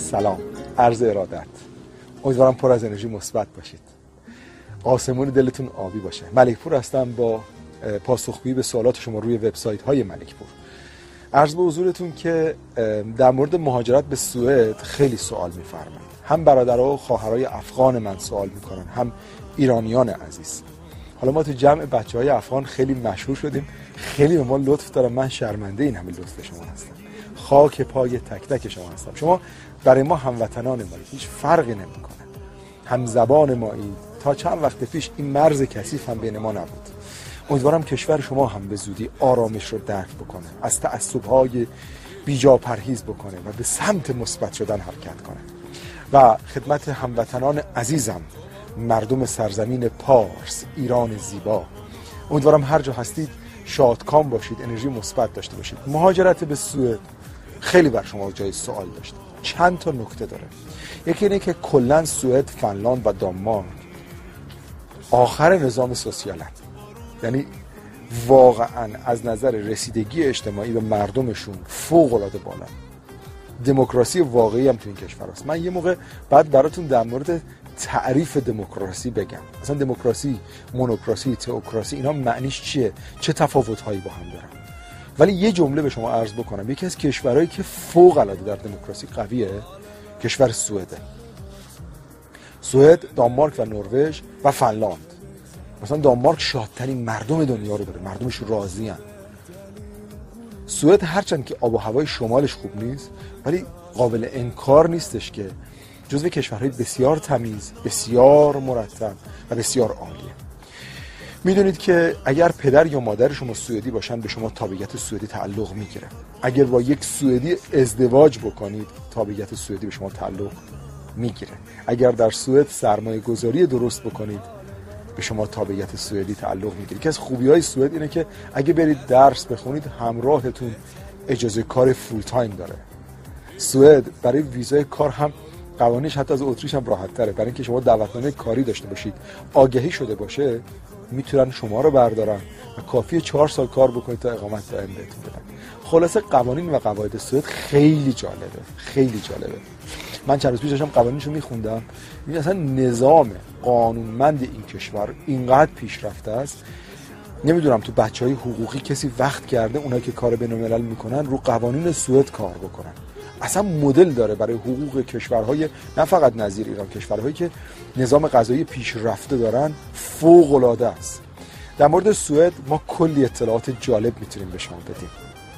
سلام، عرض ارادت. امیدوارم پر از انرژی مثبت باشید. آسمون دلتون آبی باشه. ملکپور هستم با پاسخگویی به سوالات شما روی وبسایت‌های ملکپور. عرض به حضورتون که در مورد مهاجرت به سوئد خیلی سوال می‌فرمایید. هم برادرها و خواهرای افغان من سوال می‌کنن، هم ایرانیان عزیز. حالا ما تو جمع بچه‌های افغان خیلی مشهور شدیم، خیلی به ما لطف دارن. من شرمنده این همه لطف شما هستم. خاک پای تک تک شما هستم. شما برای ما هموطنان مایید، هیچ فرقی نمی‌کنه. هم زبان مایید. تا چند وقت پیش این مرز کثیف هم بین ما نبود. امیدوارم کشور شما هم به زودی آرامش رو درک بکنه، از تعصب‌های بیجا پرهیز بکنه و به سمت مثبت شدن حرکت کنه. و خدمت هموطنان عزیزم، مردم سرزمین پارس، ایران زیبا، امیدوارم هر جا هستید شادکام باشید، انرژی مثبت داشته باشید. مهاجرت به سوئد خیلی بر شما جای سوال داشته. چند تا نکته داره. یکی اینه که کلا سوئد، فنلاند و دانمارک آخر نظام سوسیالن، یعنی واقعا از نظر رسیدگی اجتماعی به مردمشون فوق‌العاده بالا. دموکراسی واقعی هم تو این کشور هست. من یه موقع بعد براتون در مورد تعریف دموکراسی بگم. مثلا دموکراسی، مونوکراسی، تئوکراسی، اینا معنیش چیه؟ چه تفاوت‌هایی با هم دارن؟ ولی یه جمله به شما عرض بکنم. یکی از کشورهایی که فوق‌العاده در دموکراسی قویه، کشور سوئده. سوئد، دانمارک و نروژ و فنلاند. مثلا دانمارک شادترین مردم دنیا رو داره، مردمش راضی ان. سوئد هرچند که آب و هوای شمالش خوب نیست، ولی قابل انکار نیستش که جزو کشورهای بسیار تمیز، بسیار مرتب و بسیار عالیه. میدونید که اگر پدر یا مادر شما سوئدی باشن، به شما تابعیت سوئدی تعلق میگیره. اگر با یک سوئدی ازدواج بکنید، تابعیت سوئدی به شما تعلق میگیره. اگر در سوئد سرمایه گذاری درست بکنید، به شما تابعیت سوئدی تعلق میگیره. که از خوبی‌های سوئد اینه که اگه برید درس بخونید، همراهتون اجازه کار فول تایم داره. سوئد برای ویزای کار هم قوانینش حتی از اتریش هم راحت تره. برای اینکه شما دعوتنامه کاری داشته باشید، آگهی شده باشه، میتونن شما رو بردارن و کافیه 4 سال کار بکنید تا اقامت دائم بهتون بدن. خلاصه قوانین و قواعد سوئد خیلی جالبه، خیلی جالبه. من چند روز پیش داشتم قوانینشو میخوندم، این اصلا نظام قانونمند این کشور اینقدر پیشرفته است. نمیدونم تو بچهای حقوقی کسی وقت کرده اونایی که کار بین‌الملل میکنن رو قوانین سوئد کار بکنن. اصلا مدل داره برای حقوق کشورهای نه فقط نظیر ایران، کشورهایی که نظام قضایی پیشرفته دارن، فوق العاده است. در مورد سوئد ما کلی اطلاعات جالب میتونیم به شما بدیم.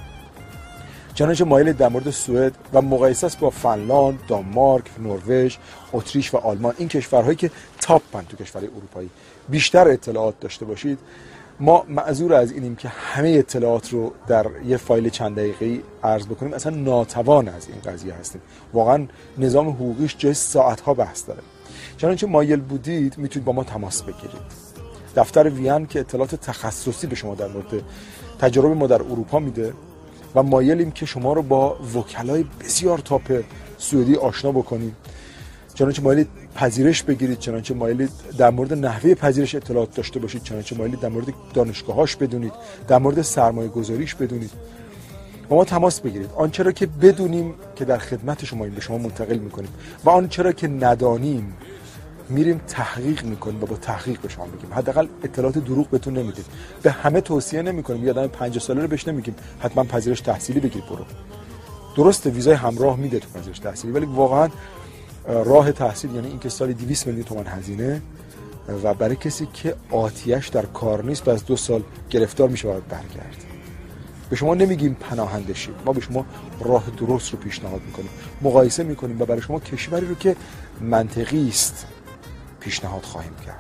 چنانچه مایل در مورد سوئد و مقایسه با فنلاند، دانمارک، نروژ، اتریش و آلمان، این کشورهایی که تاپن تو کشورهای اروپایی، بیشتر اطلاعات داشته باشید. ما معذور از اینیم که همه اطلاعات رو در یه فایل چند دقیقه‌ای عرض بکنیم، اصلا ناتوان از این قضیه هستیم. واقعا نظام حقوقیش جای ساعت‌ها بحث داره. چنانچه مایل بودید میتونید با ما تماس بگیرید. دفتر وین که اطلاعات تخصصی به شما در مورد تجارب ما در اروپا میده و مایلیم که شما رو با وکلای بسیار تاپ سوئدی آشنا بکنیم. چنانچه مایلید پذیرش بگیرید، چنانچه مایلید در مورد نحوه پذیرش اطلاعات داشته باشید، چنانچه مایلید در مورد دانشگاهاش بدونید، در مورد سرمایه گذاریش بدونید. با ما تماس بگیرید. آنچه را که بدونیم که در خدمت شماییم به شما منتقل میکنیم و آنچه را که ندانیم میریم تحقیق میکنیم و با تحقیق به شما میگیم. حداقل اطلاعات دروغ بهتون نمیدیم. به همه توصیه نمیکنیم. یه آدم 50 ساله رو بهش نمیگیم حتما پذیرش تحصیلی بگیر برو. درسته ویزای همراه میده تو پذیرش تحصیلی، ولی واقعا راه تحصیل یعنی اینکه سالی 200 میلیون تومان هزینه و برای کسی که آتیش در کار نیست بعد از 2 سال گرفتار میشه و برگرد. به شما نمیگیم پناهنده شید، ما به شما راه درست رو پیشنهاد میکنیم، مقایسه میکنیم و برای شما کشوری رو که منطقی است پیشنهاد خواهیم کرد.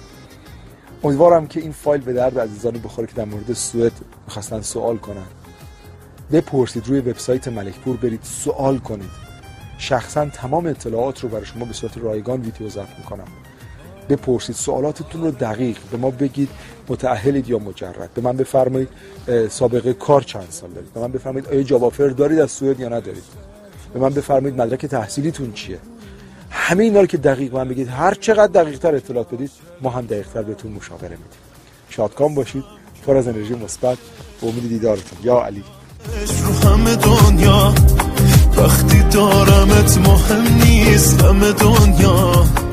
امیدوارم که این فایل به درد عزیزانی بخوره که در مورد سوئد می‌خواستن سوال کنن. بپرسید، روی وبسایت ملکپور برید سوال کنید. شخصا تمام اطلاعات رو برای شما به صورت رایگان ویدیو ضبط میکنم. بپرسید، سوالاتتون رو دقیق به ما بگید. متأهلید یا مجرد؟ به من بفرمایید سابقه کار چند سال دارید؟ به من بفرمایید آیا جاب آفر دارید از سوئد یا ندارید؟ به من بفرمایید مدرک تحصیلیتون چیه؟ همه اینا رو که دقیق من بگید، هر چقدر دقیق‌تر اطلاعات بدید ما هم دقیق‌تر بهتون مشاوره میدیم. شادکام باشید، پر از انرژی مثبت. به امید دیدارتون. یا علی. دارمت مهم نیست همه دنیا